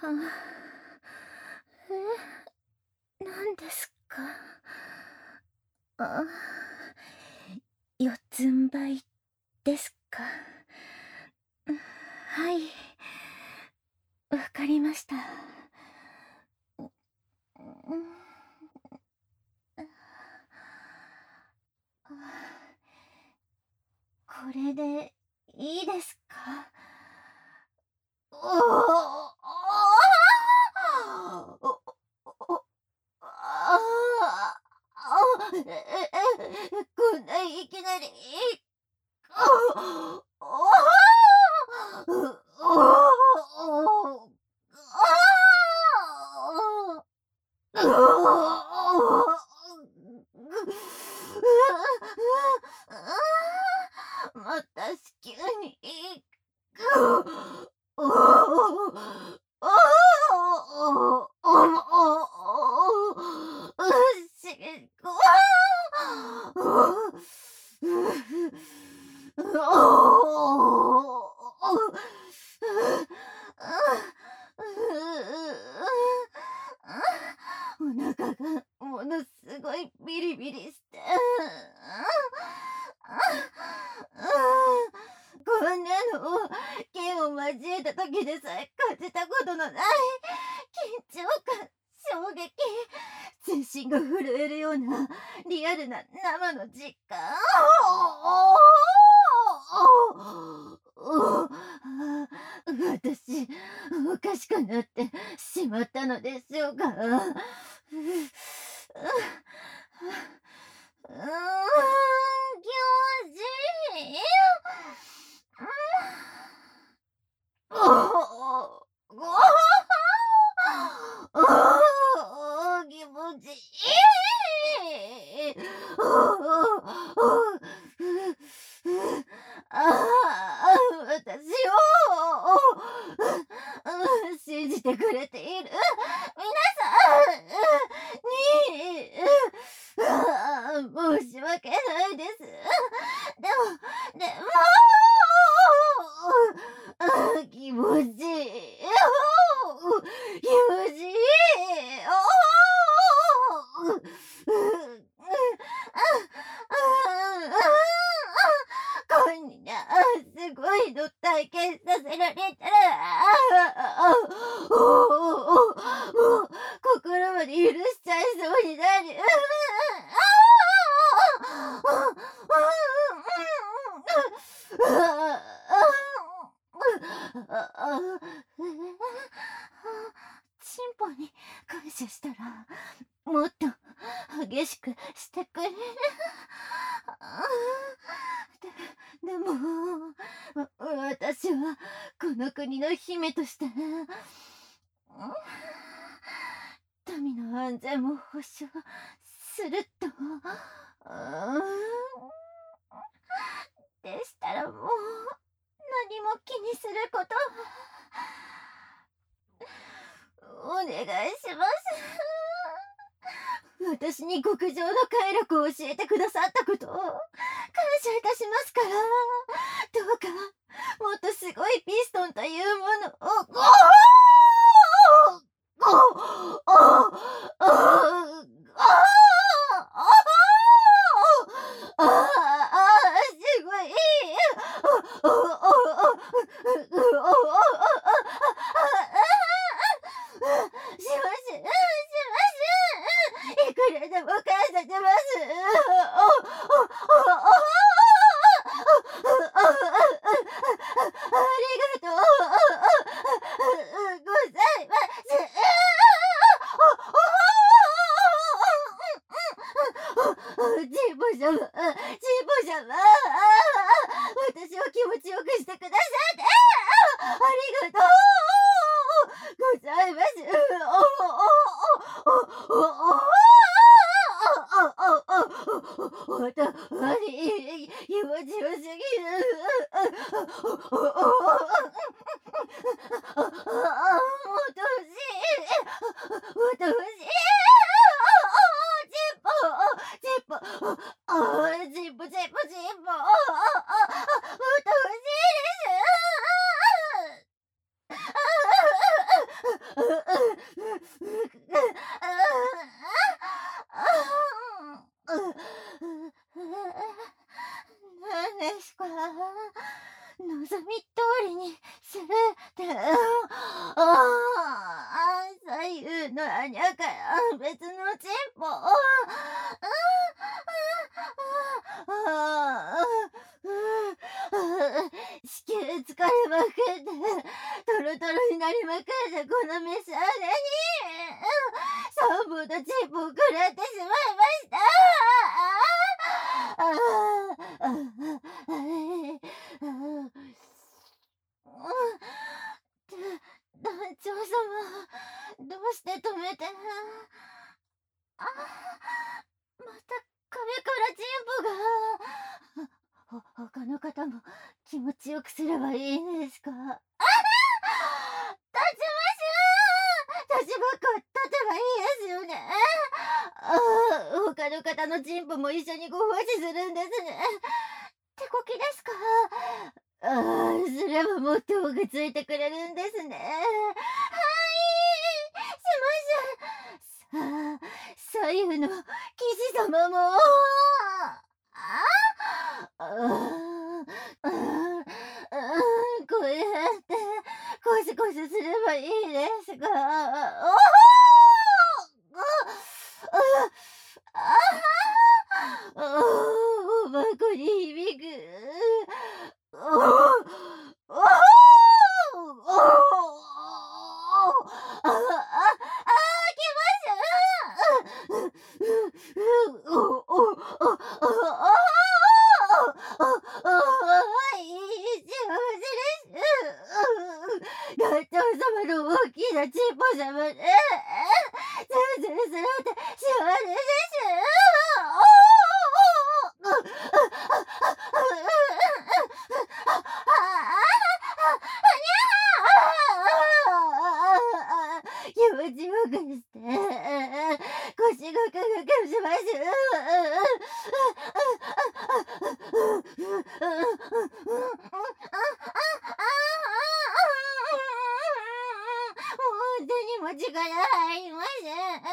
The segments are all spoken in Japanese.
何ですか？あ、四つん這いですか？はい、わかりました。これでいいですか？おお、おお、ああ、こんないきなり、あまた子宮にお腹がものすごいビリビリして、こんなの剣を交えた時でさえ感じたことのない緊張感、衝撃、全身が震えるようなリアルな生の実感。私、おかしくなってしまったのでしょうか。気持ちいい。気持ちいい。私を信じてくれている皆さんに申し訳ないです。でも気持ちいい。気持ちいい。こんなすごいの体験させられたら、もう心まで許しちゃいそうになる。チンポに感謝したらもっと激しくしてくれる。でも私はこの国の姫として民の安全も保証すると。でしたらもう何も気にすることお願いします。私に極上の快楽を教えてくださったことを感謝いたしますから、どうかもっとすごいピストンというものをすごいしますいくらでも感謝しますありがとうございますジンボ様、ジンボ様、私を気持ちよくしてくださってありがとうございます。本当に気持ちよすぎる。もっと欲しい。もっと欲しい。チンポ、チンポ、チンポ、チンポ、チンポ、もっと欲しいです。 何ですか？望み通りにするって、左右の穴から別のチンポを、子宮疲れまくってトロトロになりまくったこのメス穴に3本のチンポを食らってしまいました。団長様、どうして止めて。また壁からチンポが。他の方も気持ちよくすればいいんですか？立ちましょう。立ちばっか立てばいいですよね。他の方のチンポも一緒にご奉仕するんですね。手こきですか？すればもっと多くついてくれるんですね。はい、しましょう。さあ、左右の騎士様も。こうやってコシコシすればいいですが。おまこに響く。団長様の大きなチンポ様で、ずるずるするって幸せです。気持ちよくして、腰がガクガクします。本当にも力入りません。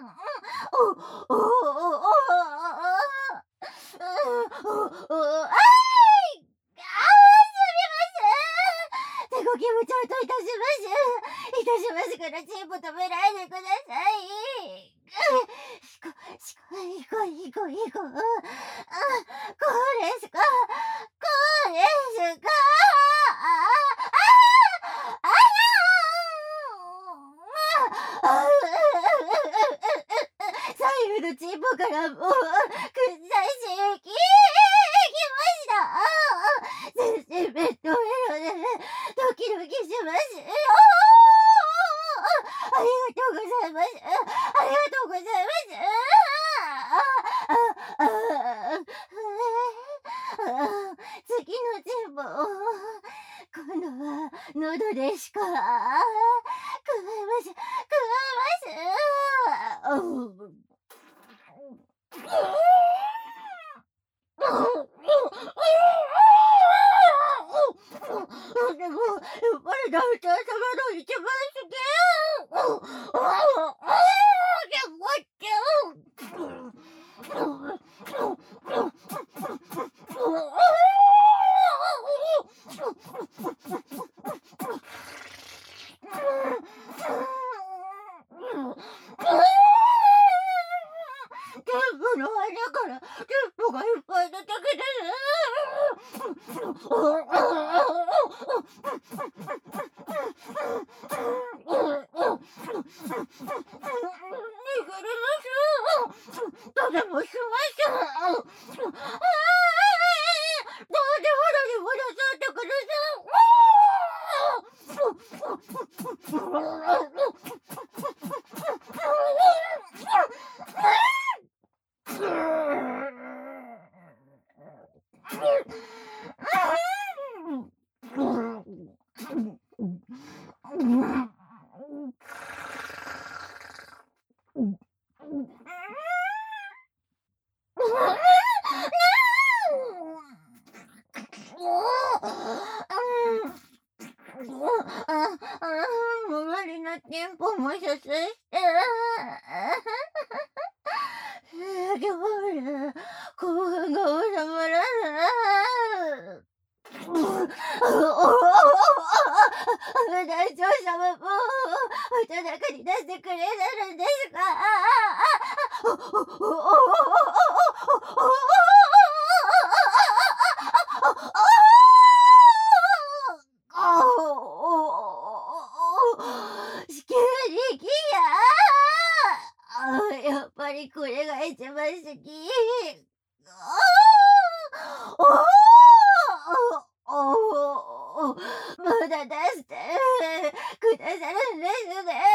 手こきもちゃんといたしますからチンポ止めないでください。ひこ。こうですか？左右のチンポからもうくっさしきました。全身ベッドメロでドキドキします。ありがとうございます。次のチンポを今度は喉でしかくわえます。でもやっぱり団長様の一番好き。テンポの穴からテンポがいっぱい出てきてとてもしました。どうでも何もなさってく無理なテンポも射精してと中に出してくれるんですか？地球に来や。やっぱりこれが一番好き。まだ出してくださるんですね。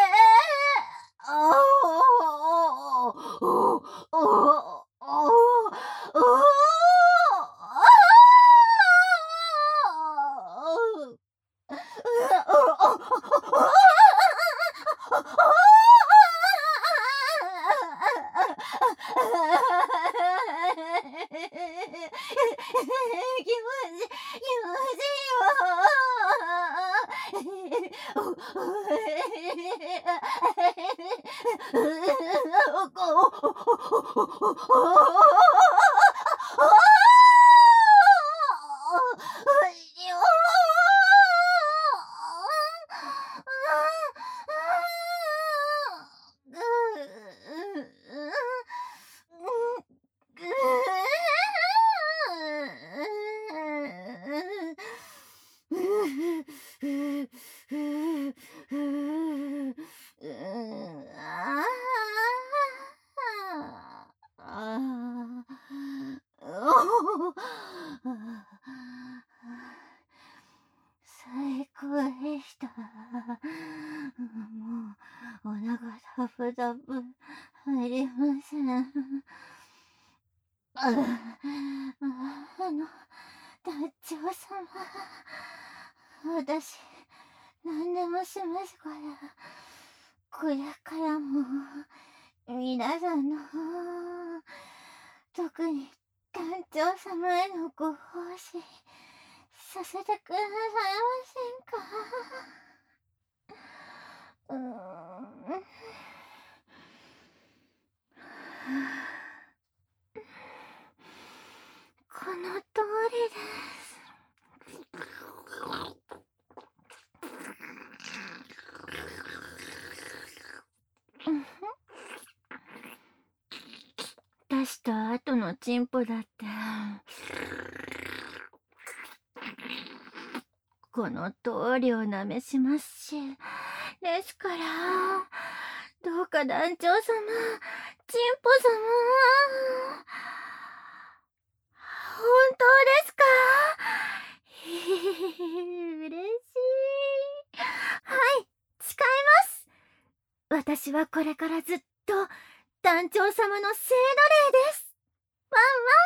最高でした。もうお腹ダブダブ入りません。団長様、私何でもしますから、これからも皆さんの、特に団長様へのご奉仕させてくださいませんか？この通りです。出した後のチンポだってこの通りをなめしますし、ですからどうか団長様、チンポ様、本当ですか？嬉しい。はい、誓います。私はこれからずっと団長様の聖奴隷です。ワンワン。